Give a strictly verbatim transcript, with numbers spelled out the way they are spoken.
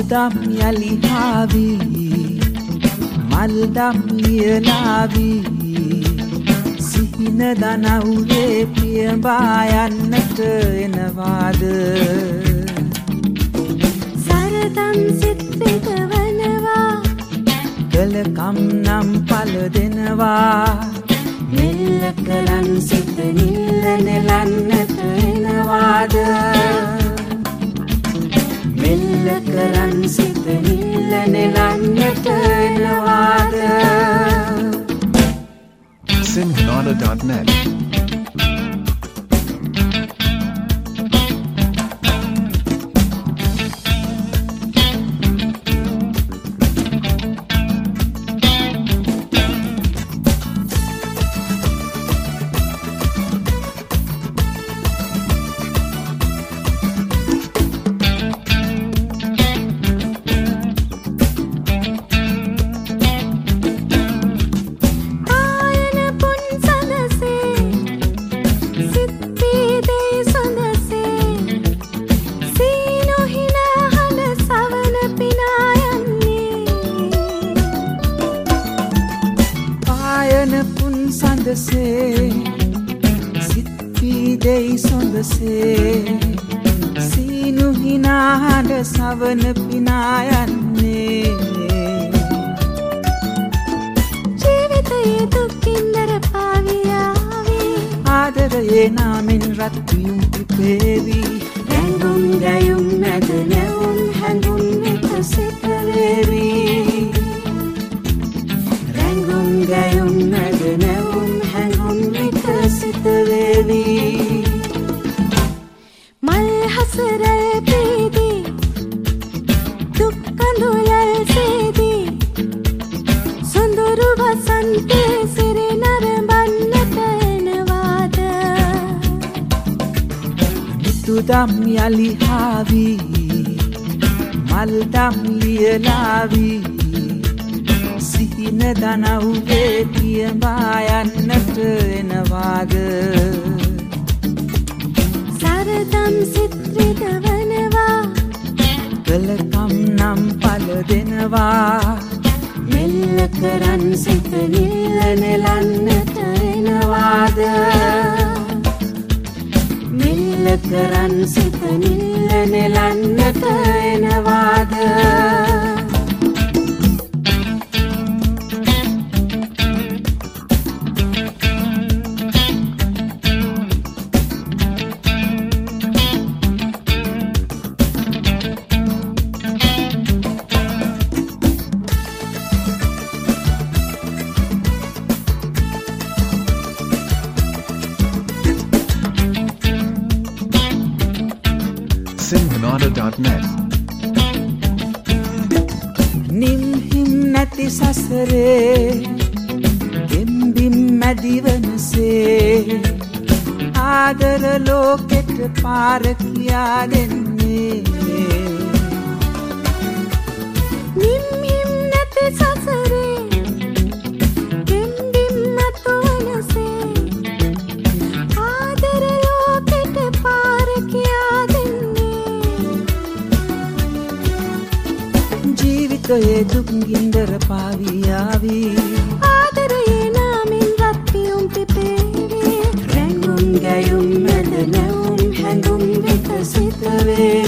මිතුදම් යලි හාවි මල්දම් ලියලාවි සිහින දනව්වේ පියඹා යන්නට එනවාද සරදම් සිත් විදවනවා කලකම් නම් පල දෙනවා මෙල්ල කලන් සිත නිල්ල නෙලන්නට එනවාද මෙල්ල කරන් සිත නිල්ල නෙලන්නට එනවාද Sinhanada dot net සඳසේ සිත් පීදෙයි සොඳසේ සීනු හිනාහඬ සවන පිනා යන්නේ ජීවිතයේ දුක්කින්දර පාවියාවි ආදරයේ නාමෙන් රත් වියුම් පිපේවි රැඟුම් ගැයුම් මැද නැවුම් හැඟුම් විකසිත වේවි රැඟුම් ගැයුම් මැද නැවුම් හැඟුම් විකසිත වේවි මල් හසරල් ප්‍රීති දුක් කඳුලල් සේදී සොඳුරු වසන්තේ සිරි නරඹන්නට එනවාද මිතුදම් යලි හාවි මල්දම් ලියලාවි සිහින දනව්වේ පියඹා යන්නට එනවාද සරදම් සිත් රිදවනවා කලකම් නම් පල දෙනවා මෙල්ල කරන් සිත නිල්ල නෙලන්නට එනවාද මෙල්ල කරන් සිත නිල්ල නෙලන්නට එනවාද Sinhanada dot net නිම් හිම් නැති සසරේ ගෙම්බිම් මැදිවනසේ ආදර ලෝකෙට පාර කියා දෙන්නේ නිම් හිම් නැති සසරේ ගෙම්බිම් මැදිවනසේ ආදර ලෝකෙට පාර කියා ජීවිතයේ දුක් ගින්දර පාවියාවි ආදරයේ නාමෙන් රත් වියුම් පිපේවි රැඟුම් ගැයුම් මැද නැවුම් හැඟුම් විකසිත වේ